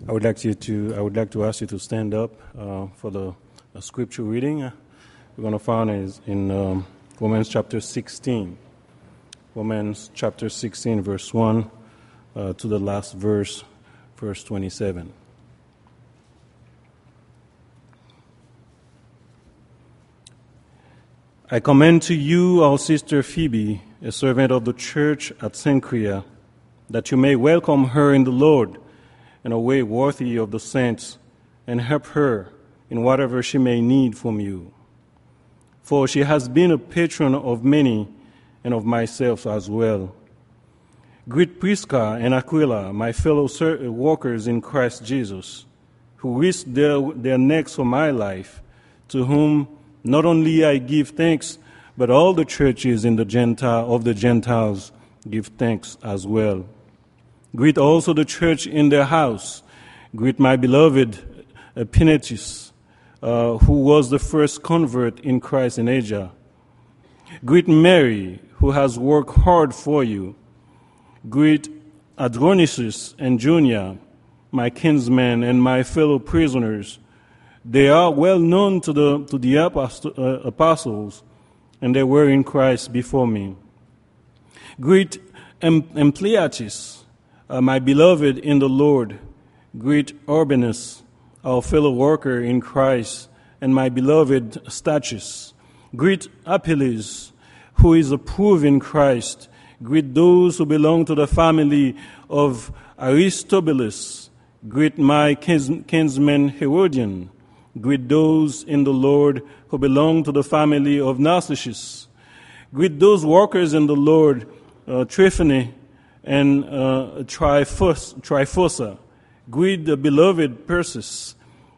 I would like to ask you to stand up for the scripture reading. We're going to find is in Romans chapter 16. Romans chapter 16, verse 1 to the last verse, verse 27. I commend to you our sister Phoebe, a servant of the church at Cenchrea, that you may welcome her in the Lord in a way worthy of the saints, and help her in whatever she may need from you. For she has been a patron of many, and of myself as well. Greet Prisca and Aquila, my fellow workers in Christ Jesus, who risked their necks for my life, to whom not only I give thanks, but all the churches of the Gentiles give thanks as well. Greet also the church in their house. Greet my beloved Epaenetus, who was the first convert in Christ in Asia. Greet Mary, who has worked hard for you. Greet Adronisus and Junia, my kinsmen and my fellow prisoners. They are well known to the apostles, and they were in Christ before me. Greet Ampliatus, my beloved in the Lord. Greet Urbanus, our fellow worker in Christ, and my beloved Stachys. Greet Apelles, who is approved in Christ. Greet those who belong to the family of Aristobulus. Greet my kinsman Herodian. Greet those in the Lord who belong to the family of Narcissus. Greet those workers in the Lord, Tryphene and Tryphosa. Greet the beloved Persis,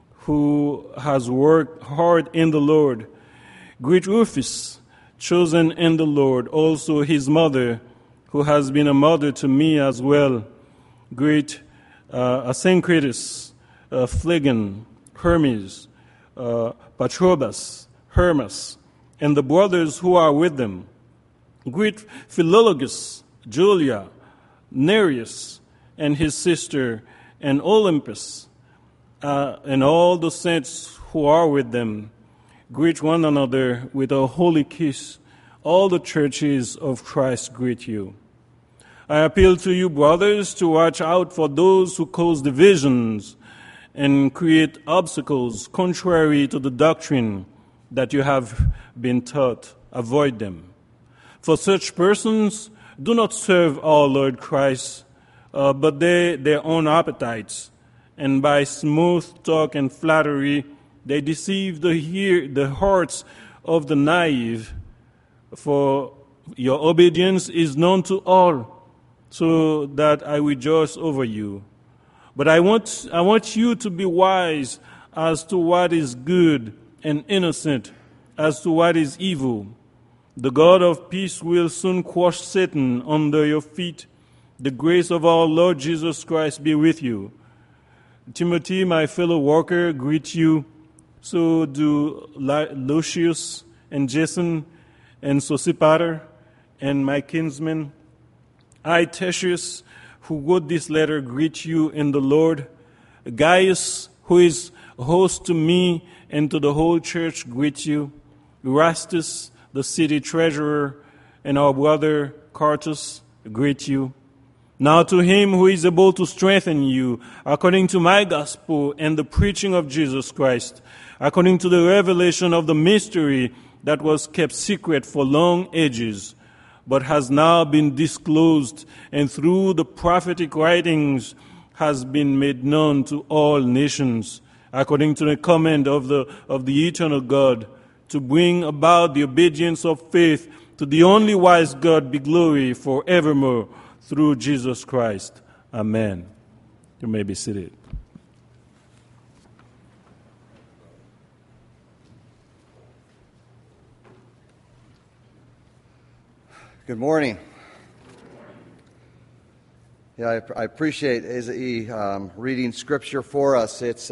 who has worked hard in the Lord. Greet Rufus, chosen in the Lord, also his mother, who has been a mother to me as well. Greet Asyncritus, Phlegon, Hermes, Patrobas, Hermas, and the brothers who are with them. Greet Philologus, Julia, Nereus, and his sister, and Olympus, and all the saints who are with them. Greet one another with a holy kiss. All the churches of Christ greet you. I appeal to you, brothers, to watch out for those who cause divisions and create obstacles contrary to the doctrine that you have been taught. Avoid them. For such persons do not serve our Lord Christ, but their own appetites, and by smooth talk and flattery they deceive the hearts of the naive. For your obedience is known to all, so that I rejoice over you. But I want you to be wise as to what is good, and innocent as to what is evil. The God of peace will soon crush Satan under your feet. The grace of our Lord Jesus Christ be with you. Timothy, my fellow worker, greet you. So do Lucius and Jason and Sosipater and my kinsmen. I, Tertius, who wrote this letter, greet you in the Lord. Gaius, who is host to me and to the whole church, greet you. Erastus, the city treasurer, and our brother Quartus greet you. Now to him who is able to strengthen you, according to my gospel and the preaching of Jesus Christ, according to the revelation of the mystery that was kept secret for long ages, but has now been disclosed, and through the prophetic writings has been made known to all nations, according to the command of the eternal God, to bring about the obedience of faith to the only wise God be glory forevermore through Jesus Christ. Amen. You may be seated. Good morning. Yeah, I appreciate Izzy reading scripture for us. It's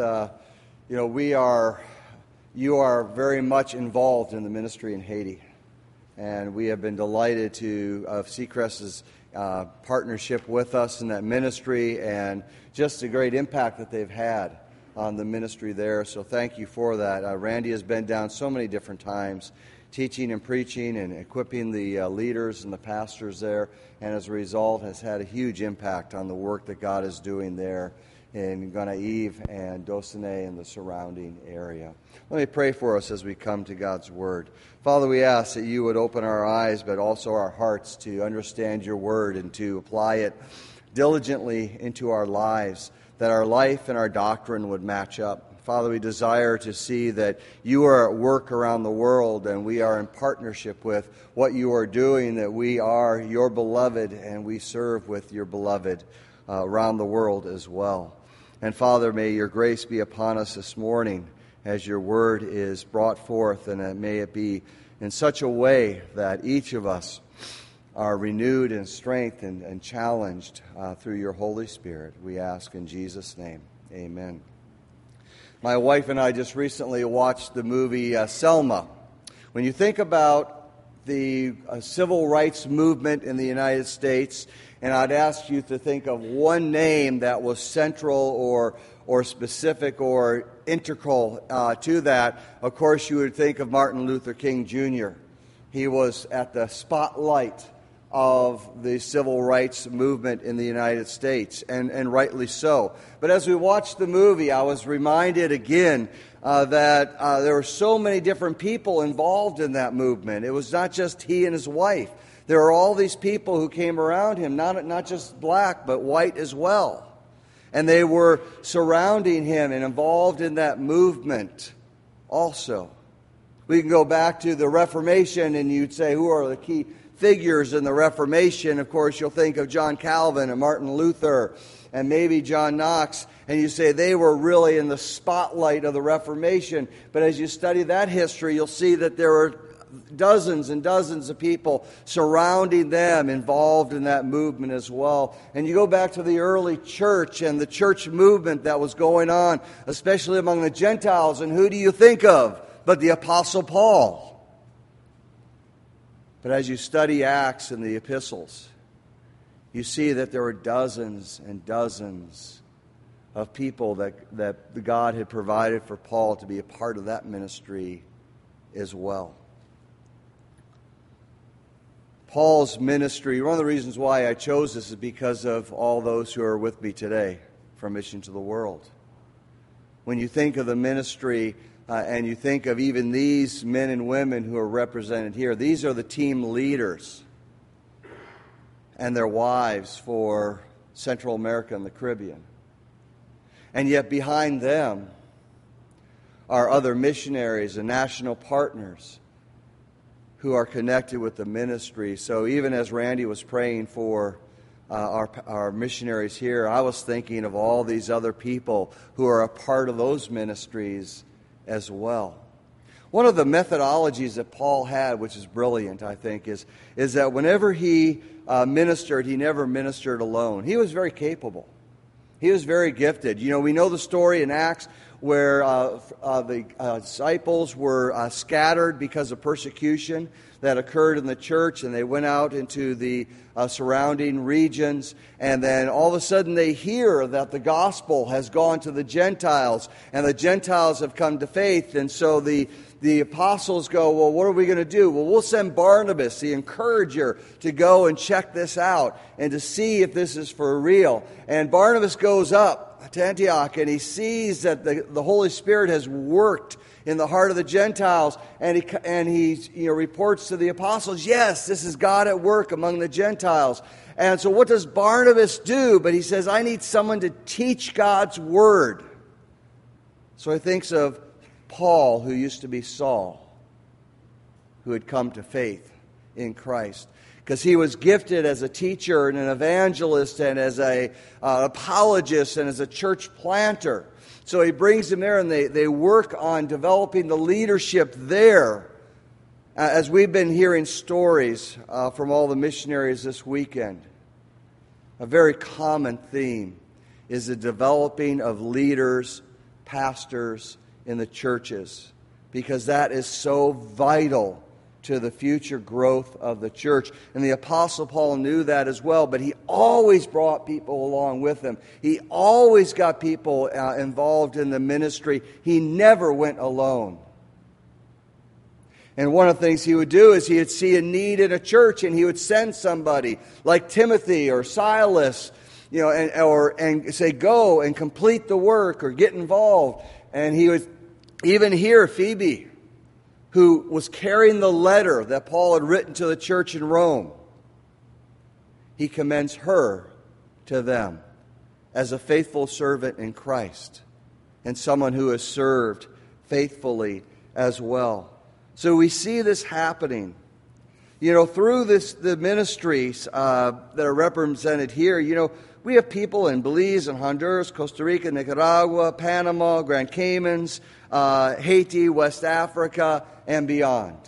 you are very much involved in the ministry in Haiti, and we have been delighted of Seacrest's partnership with us in that ministry, and just the great impact that they've had on the ministry there. So thank you for that. Randy has been down so many different times, teaching and preaching and equipping the leaders and the pastors there, and as a result has had a huge impact on the work that God is doing there in Gonaive and Dosene and the surrounding area. Let me pray for us as we come to God's Word. Father, we ask that you would open our eyes, but also our hearts to understand your Word and to apply it diligently into our lives, that our life and our doctrine would match up. Father, we desire to see that you are at work around the world and we are in partnership with what you are doing, that we are your beloved and we serve with your beloved around the world as well. And Father, may your grace be upon us this morning as your word is brought forth, and may it be in such a way that each of us are renewed in strength and challenged through your Holy Spirit. We ask in Jesus' name. Amen. My wife and I just recently watched the movie Selma. When you think about the civil rights movement in the United States, and I'd ask you to think of one name that was central or specific or integral to that, of course you would think of Martin Luther King Jr. He was at the spotlight of the civil rights movement in the United States, and rightly so. But as we watched the movie, I was reminded again that there were so many different people involved in that movement. It was not just he and his wife. There were all these people who came around him, not just black, but white as well. And they were surrounding him and involved in that movement also. We can go back to the Reformation, and you'd say, who are the key figures in the Reformation? Of course, you'll think of John Calvin and Martin Luther and maybe John Knox, and you say they were really in the spotlight of the Reformation. But as you study that history, you'll see that there were dozens and dozens of people surrounding them, involved in that movement as well. And you go back to the early church and the church movement that was going on, especially among the Gentiles, and who do you think of but the Apostle Paul? But as you study Acts and the epistles, you see that there were dozens and dozens of people that God had provided for Paul to be a part of that ministry as well. Paul's ministry, one of the reasons why I chose this is because of all those who are with me today from Mission to the World. When you think of the ministry and you think of even these men and women who are represented here, these are the team leaders and their wives for Central America and the Caribbean. And yet behind them are other missionaries and national partners who are connected with the ministry. So even as Randy was praying for our missionaries here, I was thinking of all these other people who are a part of those ministries as well. One of the methodologies that Paul had, which is brilliant, I think, is that whenever he ministered, he never ministered alone. He was very capable. He was very gifted. You know, we know the story in Acts where the disciples were scattered because of persecution that occurred in the church, and they went out into the surrounding regions, and then all of a sudden they hear that the gospel has gone to the Gentiles, and the Gentiles have come to faith, and so the apostles go, well, what are we going to do? Well, we'll send Barnabas, the encourager, to go and check this out and to see if this is for real. And Barnabas goes up to Antioch, and he sees that the Holy Spirit has worked in the heart of the Gentiles, and he reports to the apostles, yes, this is God at work among the Gentiles. And so what does Barnabas do? But he says, I need someone to teach God's word. So he thinks of Paul, who used to be Saul, who had come to faith in Christ, because he was gifted as a teacher and an evangelist and as an apologist and as a church planter. So he brings them there, and they work on developing the leadership there. As we've been hearing stories from all the missionaries this weekend, a very common theme is the developing of leaders, pastors in the churches, because that is so vital to the future growth of the church. And the Apostle Paul knew that as well, but he always brought people along with him. He always got people involved in the ministry. He never went alone. And one of the things he would do is he would see a need in a church and he would send somebody like Timothy or Silas, and say, go and complete the work or get involved. And he would even hear Phoebe, who was carrying the letter that Paul had written to the church in Rome. He commends her to them as a faithful servant in Christ and someone who has served faithfully as well. So we see this happening. Through the ministries that are represented here, we have people in Belize and Honduras, Costa Rica, Nicaragua, Panama, Grand Caymans, Haiti, West Africa, and beyond.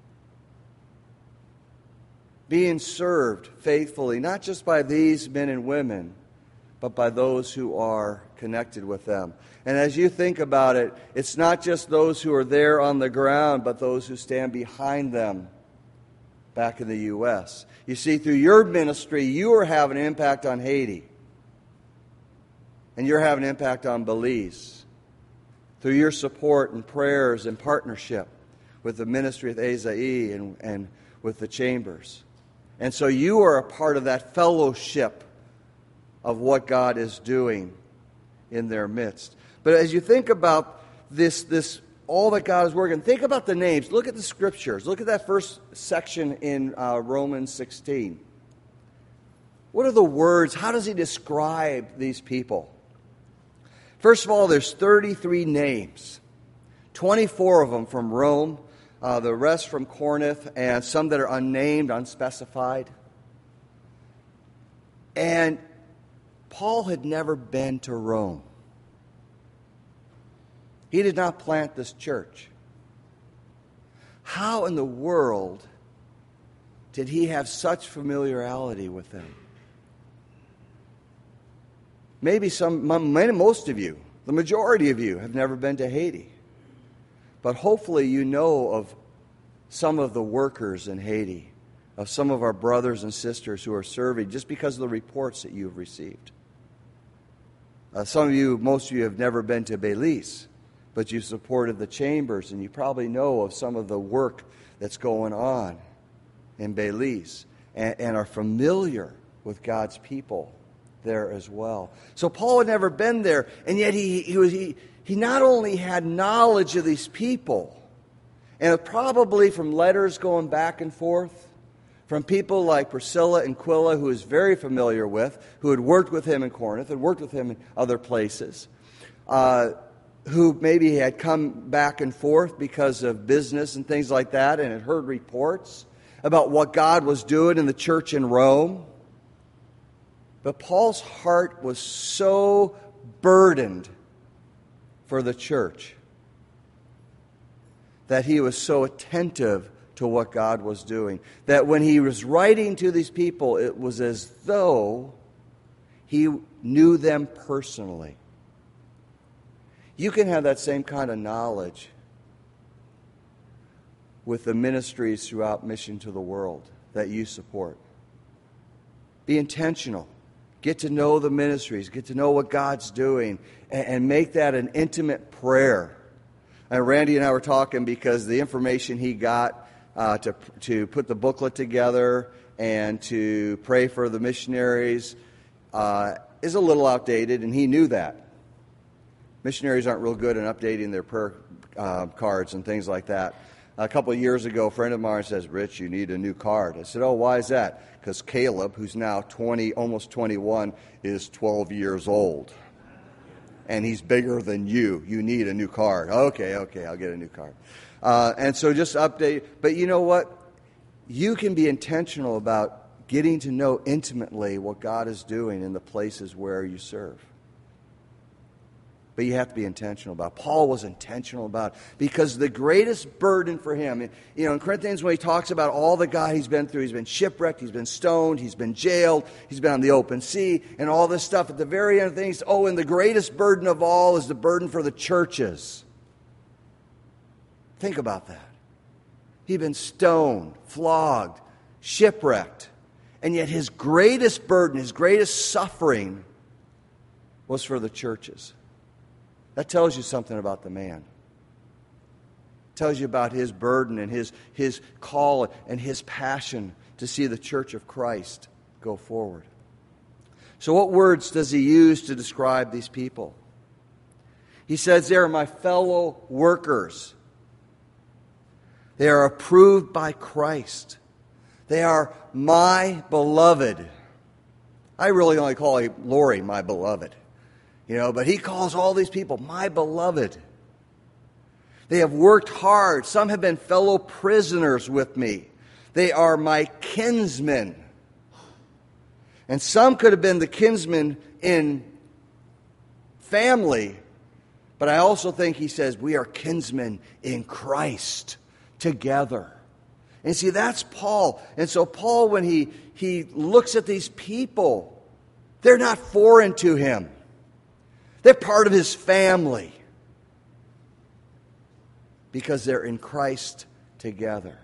Being served faithfully, not just by these men and women, but by those who are connected with them. And as you think about it, it's not just those who are there on the ground, but those who stand behind them back in the U.S. You see, through your ministry, you are having an impact on Haiti. And you're having an impact on Belize. Through your support and prayers and partnership with the ministry of Esaí and with the chambers. And so you are a part of that fellowship of what God is doing in their midst. But as you think about this all that God is working, think about the names. Look at the scriptures. Look at that first section in Romans 16. What are the words? How does he describe these people? First of all, there's 33 names. 24 of them from Rome, the rest from Corinth, and some that are unnamed, unspecified. And Paul had never been to Rome. He did not plant this church. How in the world did he have such familiarity with them? Maybe most of you, the majority of you, have never been to Haiti. But hopefully you know of some of the workers in Haiti, of some of our brothers and sisters who are serving, just because of the reports that you've received. Most of you have never been to Belize, but you supported the chambers, and you probably know of some of the work that's going on in Belize, and are familiar with God's people there as well. So Paul had never been there, and yet he not only had knowledge of these people, and probably from letters going back and forth, from people like Priscilla and Aquila, who he was very familiar with, who had worked with him in Corinth, had worked with him in other places, who maybe had come back and forth because of business and things like that, and had heard reports about what God was doing in the church in Rome. But Paul's heart was so burdened for the church that he was so attentive to what God was doing, that when he was writing to these people, it was as though he knew them personally. You can have that same kind of knowledge with the ministries throughout Mission to the World that you support. Be intentional. Get to know the ministries. Get to know what God's doing. And make that an intimate prayer. And Randy and I were talking because the information he got to put the booklet together and to pray for the missionaries is a little outdated, and he knew that. Missionaries aren't real good in updating their prayer cards and things like that. A couple of years ago, a friend of mine says, "Rich, you need a new card." I said, "Oh, why is that?" Because Caleb, who's now 20, almost 21, is 12 years old. And he's bigger than you. You need a new card. Okay, I'll get a new card. And so just update. But you know what? You can be intentional about getting to know intimately what God is doing in the places where you serve. But you have to be intentional about it. Paul was intentional about it because the greatest burden for him, in Corinthians when he talks about all the God he's been through, he's been shipwrecked, he's been stoned, he's been jailed, he's been on the open sea, and all this stuff. At the very end of things, and the greatest burden of all is the burden for the churches. Think about that. He'd been stoned, flogged, shipwrecked. And yet his greatest burden, his greatest suffering was for the churches. That tells you something about the man. It tells you about his burden and his call and his passion to see the church of Christ go forward. So what words does he use to describe these people? He says, they are my fellow workers. They are approved by Christ. They are my beloved. I really only call Lori my beloved. But he calls all these people my beloved. They have worked hard. Some have been fellow prisoners with me. They are my kinsmen. And some could have been the kinsmen in family. But I also think he says we are kinsmen in Christ together. And see, that's Paul. And so Paul, when he looks at these people, they're not foreign to him. They're part of his family. Because they're in Christ together.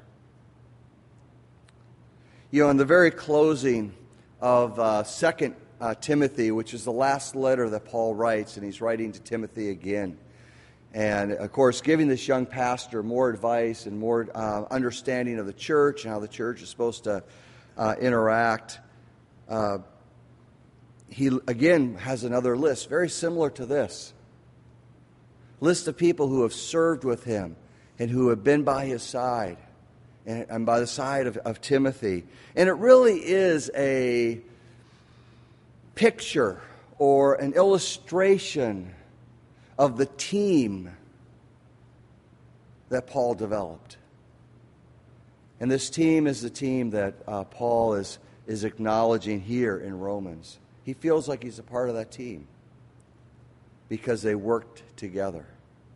In the very closing of 2 Timothy, which is the last letter that Paul writes, and he's writing to Timothy again. And, of course, giving this young pastor more advice and more understanding of the church and how the church is supposed to interact. He, again, has another list, very similar to this. List of people who have served with him and who have been by his side and by the side of Timothy. And it really is a picture or an illustration of the team that Paul developed. And this team is the team that Paul is acknowledging here in Romans. He feels like he's a part of that team because they worked together.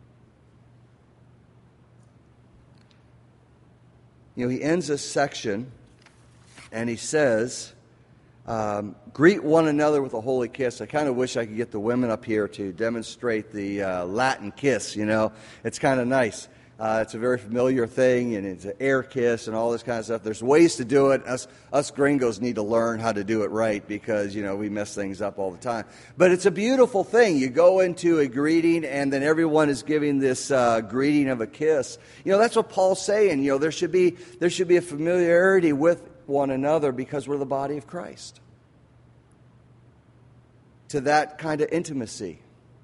He ends this section and he says, greet one another with a holy kiss. I kind of wish I could get the women up here to demonstrate the Latin kiss, It's kind of nice. It's a very familiar thing, and it's an air kiss and all this kind of stuff. There's ways to do it. Us gringos need to learn how to do it right because, we mess things up all the time. But it's a beautiful thing. You go into a greeting, and then everyone is giving this greeting of a kiss. That's what Paul's saying. There should be a familiarity with one another because we're the body of Christ. To that kind of intimacy.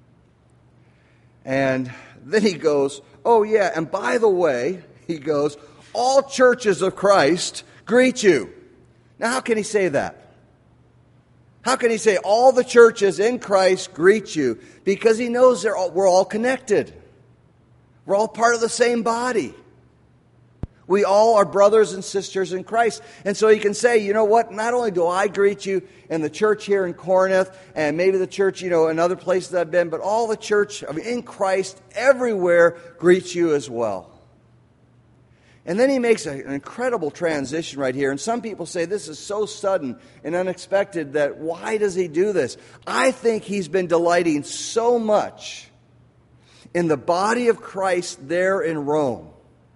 And then he goes, oh yeah, and by the way, he goes, all churches of Christ greet you. Now how can he say that? How can he say all the churches in Christ greet you? Because he knows we're all connected. We're all part of the same body. We all are brothers and sisters in Christ. And so he can say, you know what, not only do I greet you in the church here in Corinth, and maybe the church, in other places I've been, but all the church in Christ everywhere greets you as well. And then he makes an incredible transition right here. And some people say this is so sudden and unexpected that why does he do this? I think he's been delighting so much in the body of Christ there in Rome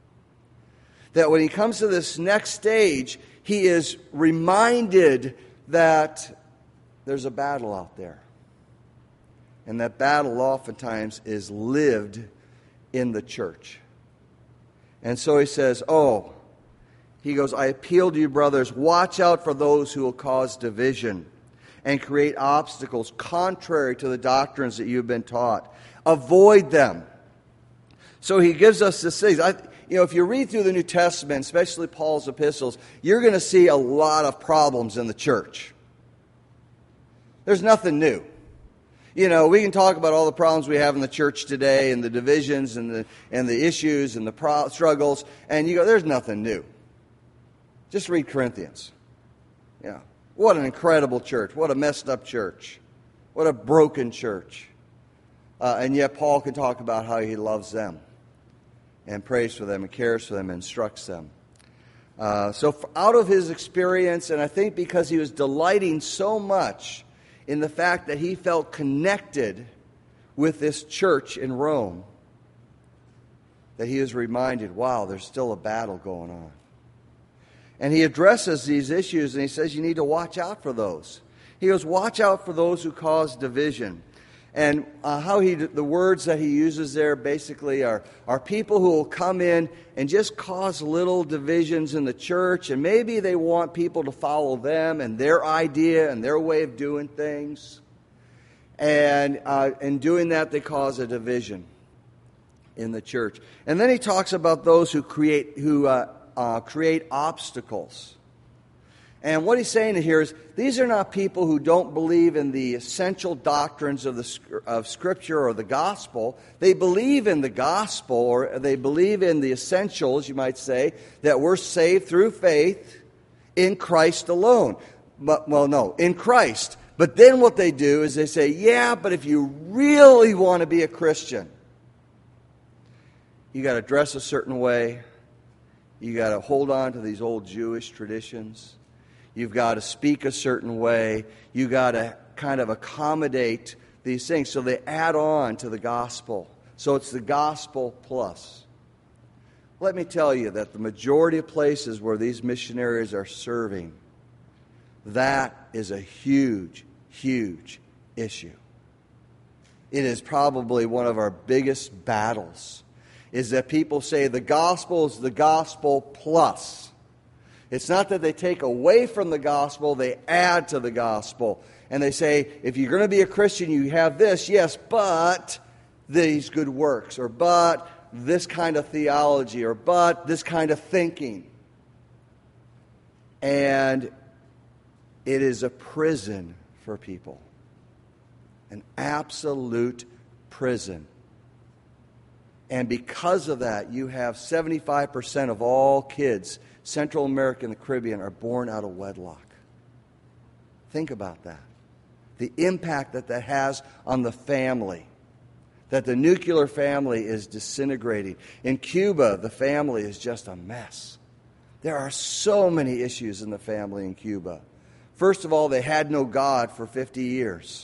that when he comes to this next stage, he is reminded that there's a battle out there. And that battle oftentimes is lived in the church. And so he says, he goes, I appeal to you, brothers, watch out for those who will cause division and create obstacles contrary to the doctrines that you've been taught. Avoid them. So he gives us this thing. If you read through the New Testament, especially Paul's epistles, you're going to see a lot of problems in the church. There's nothing new. We can talk about all the problems we have in the church today and the divisions and the issues and the struggles, and you go, there's nothing new. Just read Corinthians. What an incredible church. What a messed up church. What a broken church. And yet Paul can talk about how he loves them and prays for them and cares for them and instructs them. So out of his experience, and I think because he was delighting so much in the fact that he felt connected with this church in Rome, that he was reminded, wow, there's still a battle going on. And he addresses these issues, and he says you need to watch out for those. He goes, watch out for those who cause division. And the words that he uses there basically are people who will come in and just cause little divisions in the church, and maybe they want people to follow them and their idea and their way of doing things. And in doing that, they cause a division in the church. And then he talks about those who create obstacles. And what he's saying here is these are not people who don't believe in the essential doctrines of Scripture or the gospel. They believe in the gospel, or they believe in the essentials, you might say, that we're saved through faith in Christ alone. In Christ. But then what they do is they say, yeah, but if you really want to be a Christian, you got to dress a certain way. You got to hold on to these old Jewish traditions. You've got to speak a certain way. You got to kind of accommodate these things. So they add on to the gospel. So it's the gospel plus. Let me tell you that the majority of places where these missionaries are serving, that is a huge, huge issue. It is probably one of our biggest battles, is that people say the gospel is the gospel plus. It's not that they take away from the gospel, they add to the gospel. And they say, if you're going to be a Christian, you have this, yes, but these good works, or but this kind of theology, or but this kind of thinking. And it is a prison for people. An absolute prison. And because of that, you have 75% of all kids, Central America and the Caribbean, are born out of wedlock. Think about that. The impact that that has on the family. That the nuclear family is disintegrating. In Cuba, the family is just a mess. There are so many issues in the family in Cuba. First of all, they had no God for 50 years.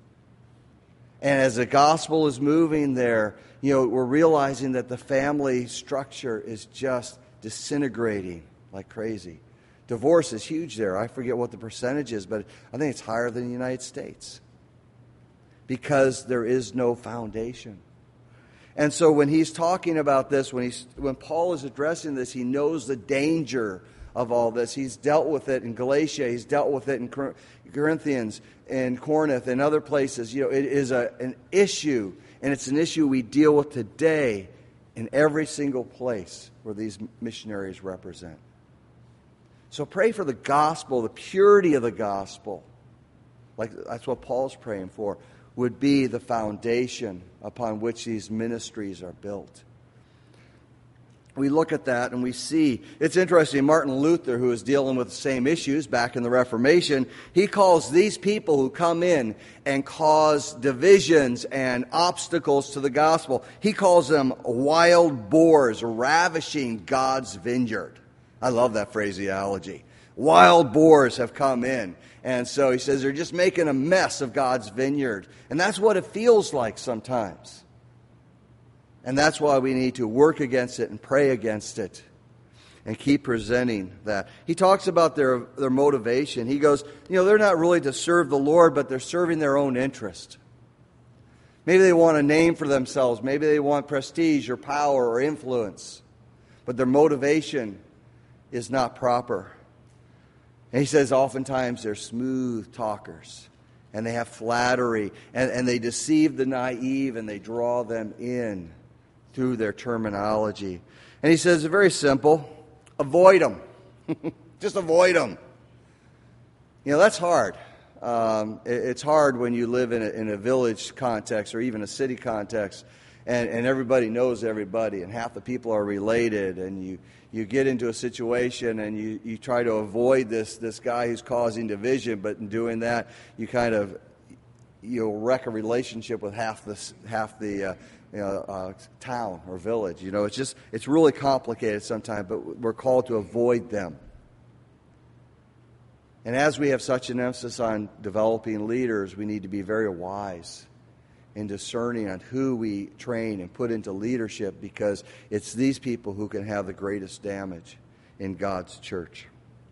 And as the gospel is moving there, we're realizing that the family structure is just disintegrating like crazy. Divorce is huge there. I forget what the percentage is, but I think it's higher than the United States. Because there is no foundation. And so when he's talking about this, when Paul is addressing this, he knows the danger of all this. He's dealt with it in Galatia. He's dealt with it in Corinthians, in Corinth, and other places. It is an issue, and it's an issue we deal with today in every single place where these missionaries represent. So pray for the gospel, the purity of the gospel. That's what Paul's praying for, would be the foundation upon which these ministries are built. We look at that and we see, it's interesting, Martin Luther, who is dealing with the same issues back in the Reformation, he calls these people who come in and cause divisions and obstacles to the gospel, he calls them wild boars ravishing God's vineyard. I love that phraseology. Wild boars have come in. And so he says they're just making a mess of God's vineyard. And that's what it feels like sometimes. And that's why we need to work against it and pray against it and keep presenting that. He talks about their motivation. He goes, they're not really to serve the Lord, but they're serving their own interest. Maybe they want a name for themselves. Maybe they want prestige or power or influence. But their motivation is not proper. And he says oftentimes they're smooth talkers. And they have flattery. And they deceive the naive and they draw them in through their terminology. And he says, it's very simple. Avoid them. Just avoid them. That's hard. It's hard when you live in a village context or even a city context. And everybody knows everybody. And half the people are related. And you get into a situation and you try to avoid this guy who's causing division. But in doing that, you'll wreck a relationship with half the town or village. It's really complicated sometimes, but we're called to avoid them. And as we have such an emphasis on developing leaders, we need to be very wise and discerning on who we train and put into leadership, because it's these people who can have the greatest damage in God's church.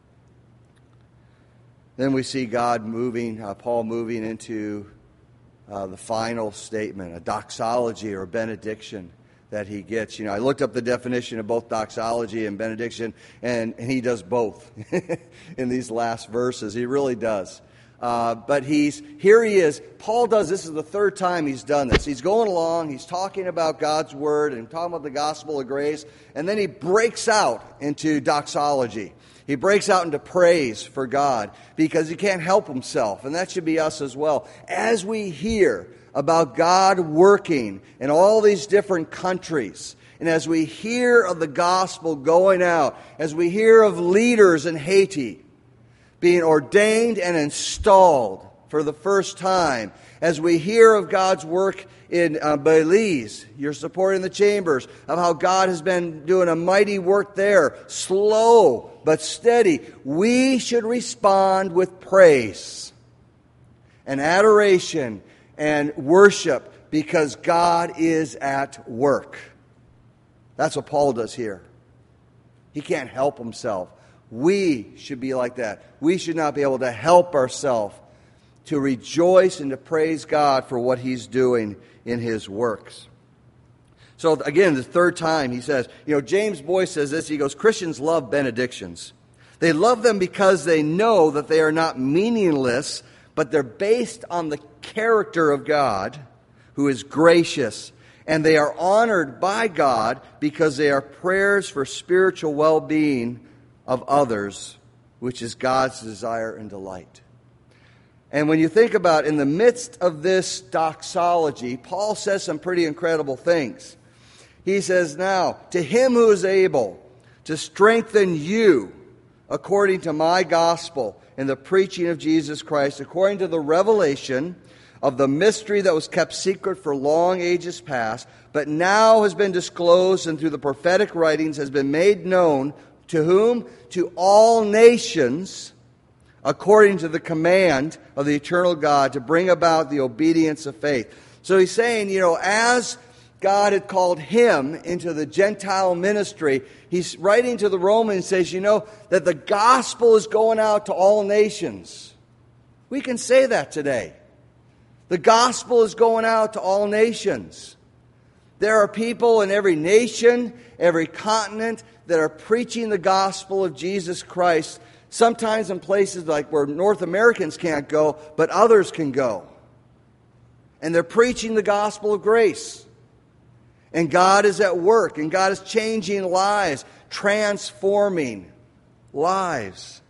Then we see God moving, Paul moving into the final statement, a doxology or a benediction that he gets. I looked up the definition of both doxology and benediction, and he does both in these last verses. He really does. But here he is. Paul does, this is the third time he's done this. He's going along, he's talking about God's word and talking about the gospel of grace, and then he breaks out into doxology. He breaks out into praise for God because he can't help himself, and that should be us as well. As we hear about God working in all these different countries, and as we hear of the gospel going out, as we hear of leaders in Haiti being ordained and installed for the first time, as we hear of God's work in Belize, you're supporting the chambers, of how God has been doing a mighty work there, slow but steady, we should respond with praise and adoration and worship because God is at work. That's what Paul does here. He can't help himself. We should be like that. We should not be able to help ourselves to rejoice and to praise God for what He's doing in His works. So again, the third time he says, James Boyce says this, he goes, Christians love benedictions. They love them because they know that they are not meaningless, but they're based on the character of God, who is gracious. And they are honored by God because they are prayers for spiritual well-being of others, which is God's desire and delight. And when you think about in the midst of this doxology, Paul says some pretty incredible things. He says, now, to him who is able to strengthen you according to my gospel and the preaching of Jesus Christ, according to the revelation of the mystery that was kept secret for long ages past, but now has been disclosed and through the prophetic writings has been made known to whom? To all nations, according to the command of the eternal God, to bring about the obedience of faith. So he's saying, as God had called him into the Gentile ministry, he's writing to the Romans and says, that the gospel is going out to all nations. We can say that today. The gospel is going out to all nations. There are people in every nation, every continent, that are preaching the gospel of Jesus Christ, sometimes in places like where North Americans can't go, but others can go. And they're preaching the gospel of grace. And God is at work, and God is changing lives, transforming lives.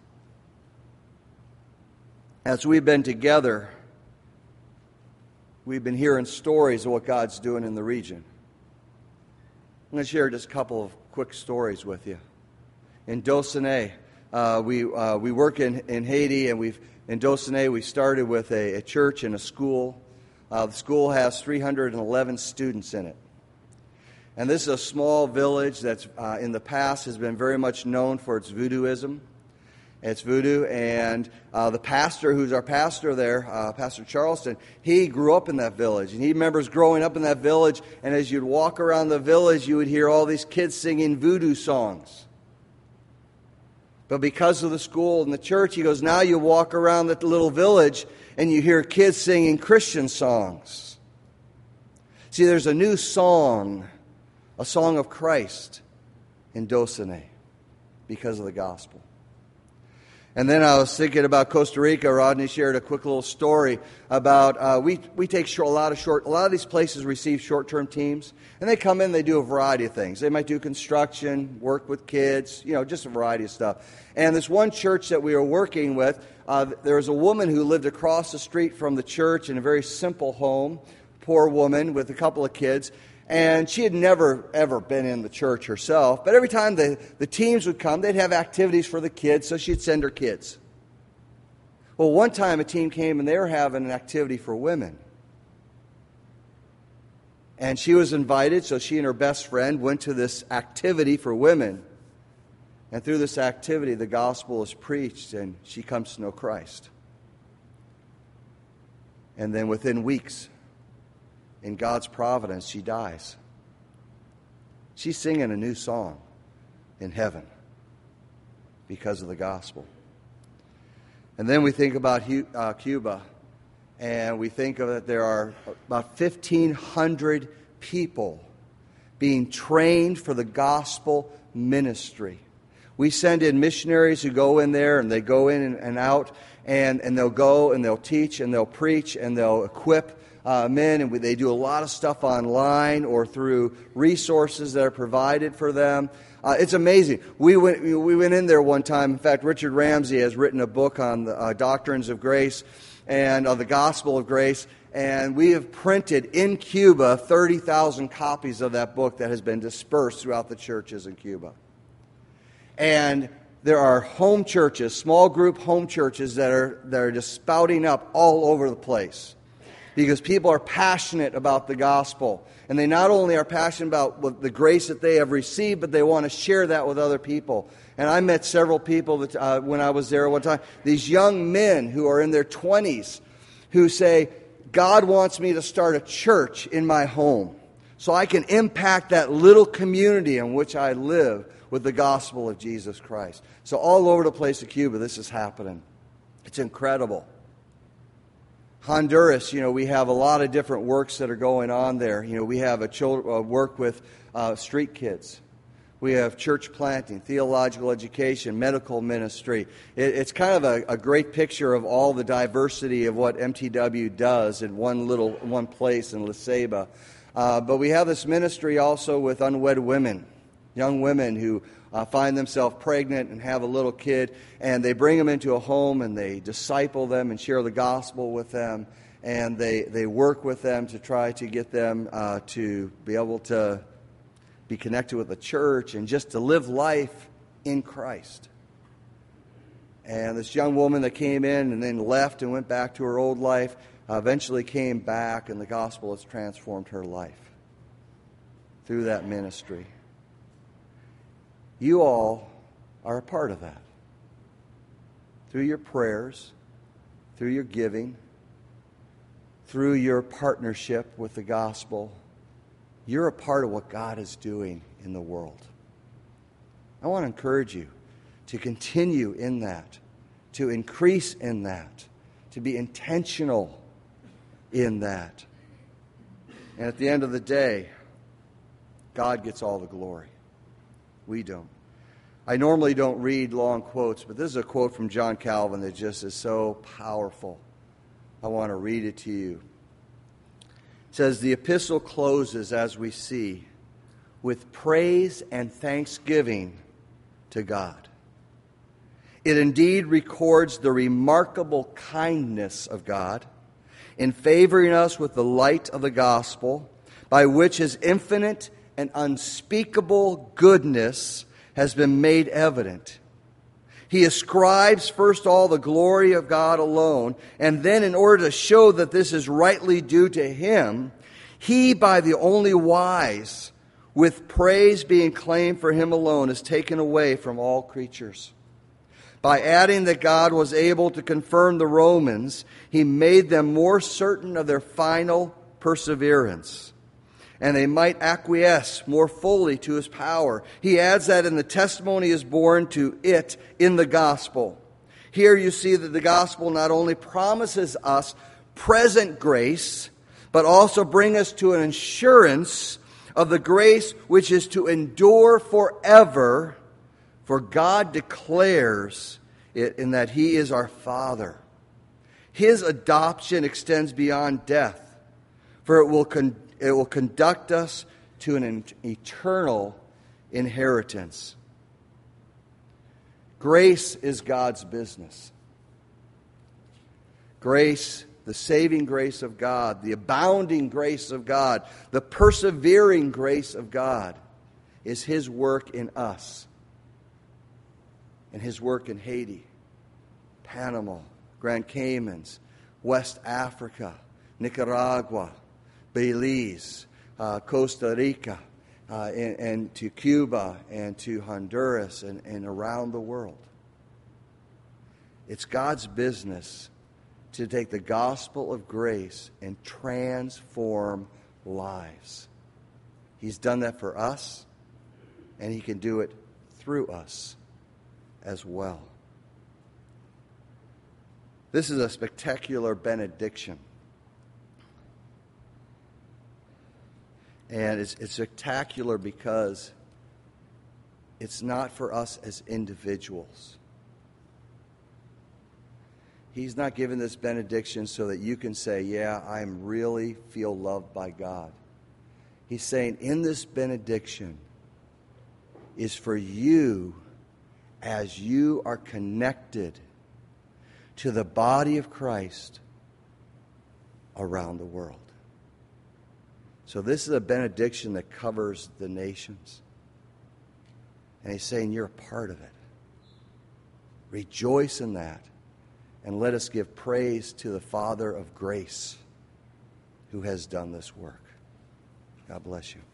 As we've been together, we've been hearing stories of what God's doing in the region. I'm going to share just a couple of quick stories with you. In Dosenay, we work in Haiti, and in Dosenay we started with a church and a school. The school has 311 students in it. And this is a small village that's in the past has been very much known for its voodooism. It's voodoo, and the pastor, who's our pastor there, Pastor Charleston, he grew up in that village. And he remembers growing up in that village, and as you'd walk around the village, you would hear all these kids singing voodoo songs. But because of the school and the church, he goes, now you walk around that little village, and you hear kids singing Christian songs. See, there's a new song, a song of Christ in Dosenay because of the gospel. And then I was thinking about Costa Rica. Rodney shared a quick little story about we take a lot of these places receive short-term teams, and they come in, they do a variety of things. They might do construction, work with kids, just a variety of stuff. And this one church that we were working with, there was a woman who lived across the street from the church in a very simple home, poor woman with a couple of kids. And she had never, ever been in the church herself. But every time the teams would come, they'd have activities for the kids, so she'd send her kids. Well, one time a team came and they were having an activity for women. And she was invited, so she and her best friend went to this activity for women. And through this activity, the gospel is preached, and she comes to know Christ. And then within weeks, in God's providence, she dies. She's singing a new song in heaven because of the gospel. And then we think about Cuba, and we think of that there are about 1,500 people being trained for the gospel ministry. We send in missionaries who go in there, and they go in and out, and they'll go and they'll teach and they'll preach and they'll equip men, and they do a lot of stuff online or through resources that are provided for them. It's amazing. We went in there one time. In fact, Richard Ramsey has written a book on the doctrines of grace and of the gospel of grace, and we have printed in Cuba 30,000 copies of that book that has been dispersed throughout the churches in Cuba. And there are home churches, small group home churches that are just spouting up all over the place, because people are passionate about the gospel. And they not only are passionate about the grace that they have received, but they want to share that with other people. And I met several people that, when I was there one time, these young men who are in their 20s who say, God wants me to start a church in my home so I can impact that little community in which I live with the gospel of Jesus Christ. So all over the place in Cuba, this is happening. It's incredible. Honduras, we have a lot of different works that are going on there. We have a work with street kids. We have church planting, theological education, medical ministry. It's kind of a great picture of all the diversity of what MTW does in one place in La Ceiba. But we have this ministry also with unwed women, young women who find themselves pregnant and have a little kid, and they bring them into a home and they disciple them and share the gospel with them, and they work with them to try to get them to be able to be connected with the church and just to live life in Christ. And this young woman that came in and then left and went back to her old life eventually came back, and the gospel has transformed her life through that ministry. You all are a part of that. Through your prayers, through your giving, through your partnership with the gospel, you're a part of what God is doing in the world. I want to encourage you to continue in that, to increase in that, to be intentional in that. And at the end of the day, God gets all the glory. We don't. I normally don't read long quotes, but this is a quote from John Calvin that just is so powerful. I want to read it to you. It says, the epistle closes, as we see, with praise and thanksgiving to God. It indeed records the remarkable kindness of God in favoring us with the light of the gospel, by which His infinite and unspeakable goodness has been made evident. He ascribes first all the glory of God alone, and then in order to show that this is rightly due to Him, He, by the only wise, with praise being claimed for Him alone, is taken away from all creatures. By adding that God was able to confirm the Romans, He made them more certain of their final perseverance, and they might acquiesce more fully to His power. He adds that in the testimony is borne to it in the gospel. Here you see that the gospel not only promises us present grace, but also brings us to an assurance of the grace which is to endure forever, for God declares it in that He is our Father. His adoption extends beyond death, for it will conduct us to an eternal inheritance. Grace is God's business. Grace, the saving grace of God, the abounding grace of God, the persevering grace of God is His work in us and His work in Haiti, Panama, Grand Caymans, West Africa, Nicaragua, Belize, Costa Rica, and to Cuba and to Honduras and around the world. It's God's business to take the gospel of grace and transform lives. He's done that for us, and He can do it through us as well. This is a spectacular benediction. And it's spectacular because it's not for us as individuals. He's not giving this benediction so that you can say, yeah, I really feel loved by God. He's saying in this benediction is for you as you are connected to the body of Christ around the world. So this is a benediction that covers the nations. And He's saying you're a part of it. Rejoice in that. And let us give praise to the Father of grace who has done this work. God bless you.